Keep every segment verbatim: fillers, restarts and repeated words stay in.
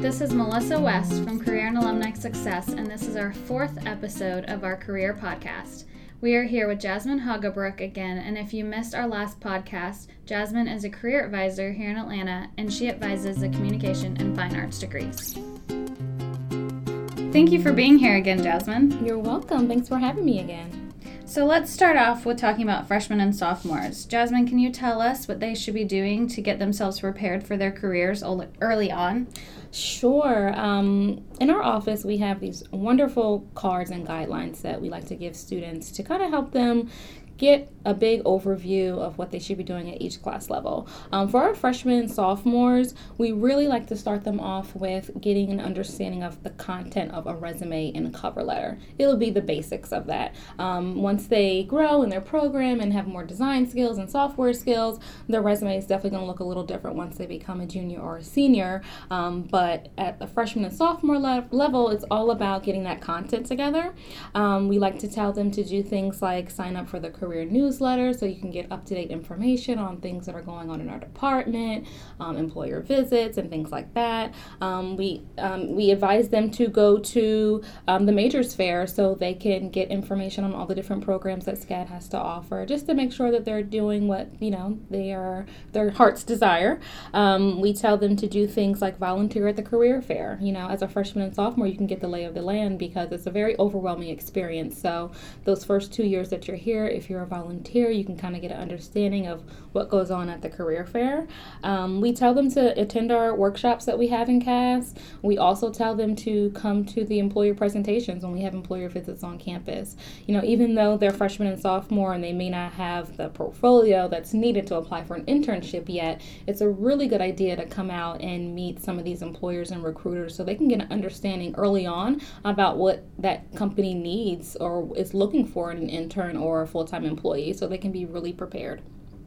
This is Melissa West from Career and Alumni Success, and this is our fourth episode of our career podcast. We are here with Jasmine Hoggebrook again, and if you missed our last podcast, Jasmine is a career advisor here in Atlanta, and she advises the communication and fine arts degrees. Thank you for being here again, Jasmine. You're welcome. Thanks for having me again. So let's start off with talking about freshmen and sophomores. Jasmine, can you tell us what they should be doing to get themselves prepared for their careers early on? Sure. Um, in our office, we have these wonderful cards and guidelines that we like to give students to kind of help them get a big overview of what they should be doing at each class level. Um, for our freshmen and sophomores, we really like to start them off with getting an understanding of the content of a resume and a cover letter. It'll be the basics of that. Um, once they grow in their program and have more design skills and software skills, their resume is definitely going to look a little different once they become a junior or a senior. Um, but at the freshman and sophomore le- level, it's all about getting that content together. Um, we like to tell them to do things like sign up for the career newsletter so you can get up-to-date information on things that are going on in our department, um, employer visits, and things like that. Um, we um, we advise them to go to um, the Majors Fair so they can get information on all the different programs that SCAD has to offer, just to make sure that they're doing what you know they are their heart's desire. Um, we tell them to do things like volunteer at the career fair. You know, as a freshman and sophomore, you can get the lay of the land because it's a very overwhelming experience. So those first two years that you're here, if you're a volunteer, you can kind of get an understanding of what goes on at the career fair. Um, we tell them to attend our workshops that we have in C A S. We also tell them to come to the employer presentations when we have employer visits on campus. You know, even though they're freshmen and sophomore and they may not have the portfolio that's needed to apply for an internship yet, it's a really good idea to come out and meet some of these employers and recruiters so they can get an understanding early on about what that company needs or is looking for in an intern or a full-time employee, so they can be really prepared.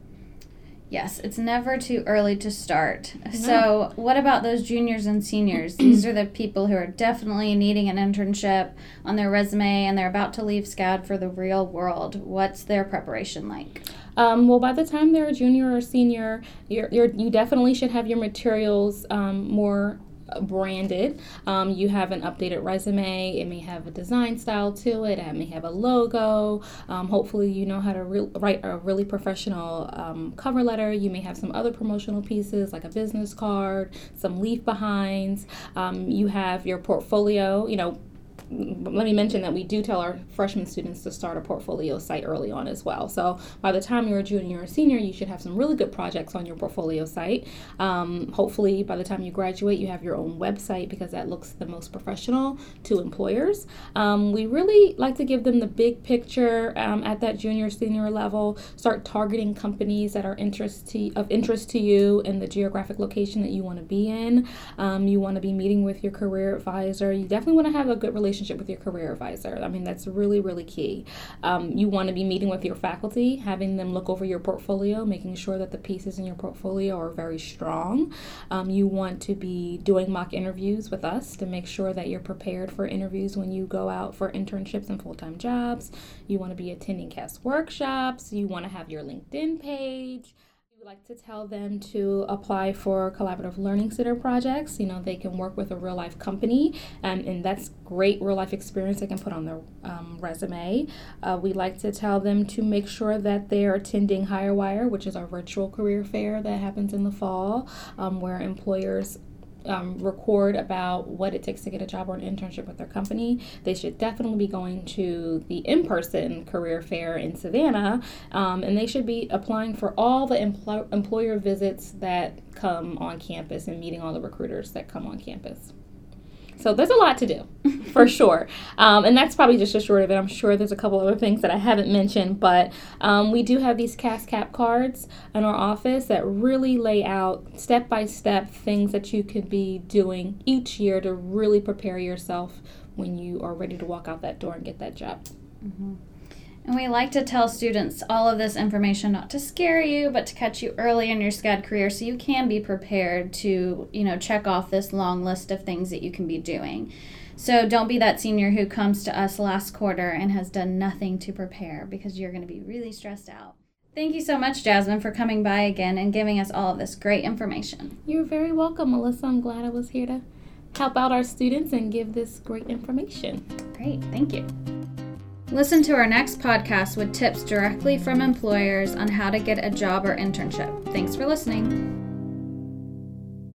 Yes, it's never too early to start. No. So what about those juniors and seniors? These are the people who are definitely needing an internship on their resume and they're about to leave SCAD for the real world. What's their preparation like? Um, well, by the time they're a junior or senior, you're, you're, you definitely should have your materials um, more branded. Um, you have an updated resume. It may have a design style to it. It may have a logo. Um, hopefully you know how to re- write a really professional um, cover letter. You may have some other promotional pieces like a business card, some leave behinds. Um, you have your portfolio, you know, let me mention that we do tell our freshman students to start a portfolio site early on as well. So by the time you're a junior or senior, you should have some really good projects on your portfolio site. Um, hopefully by the time you graduate, you have your own website because that looks the most professional to employers. Um, we really like to give them the big picture um, at that junior senior level. Start targeting companies that are interest to, of interest to you in the geographic location that you want to be in. Um, you want to be meeting with your career advisor. You definitely want to have a good relationship with your career advisor. I mean, that's really, really key. Um, you want to be meeting with your faculty, having them look over your portfolio, making sure that the pieces in your portfolio are very strong. Um, you want to be doing mock interviews with us to make sure that you're prepared for interviews when you go out for internships and full-time jobs. You want to be attending C A S workshops. You want to have your LinkedIn page. We like to tell them to apply for collaborative learning center projects. You know, they can work with a real life company, um, and that's great real life experience they can put on their um, resume. Uh, we like to tell them to make sure that they're attending HireWire, which is our virtual career fair that happens in the fall, um, where employers Um, record about what it takes to get a job or an internship with their company. They should definitely be going to the in-person career fair in Savannah, um, and they should be applying for all the empl- employer visits that come on campus and meeting all the recruiters that come on campus. So there's a lot to do, for sure. Um, and that's probably just a short of it. I'm sure there's a couple other things that I haven't mentioned, but um, we do have these C A S CAP cards in our office that really lay out step-by-step things that you could be doing each year to really prepare yourself when you are ready to walk out that door and get that job. Mm-hmm. And we like to tell students all of this information not to scare you, but to catch you early in your SCAD career so you can be prepared to, you know, check off this long list of things that you can be doing. So don't be that senior who comes to us last quarter and has done nothing to prepare because you're going to be really stressed out. Thank you so much, Jasmine, for coming by again and giving us all of this great information. You're very welcome, Melissa. I'm glad I was here to help out our students and give this great information. Great, thank you. Listen to our next podcast with tips directly from employers on how to get a job or internship. Thanks for listening.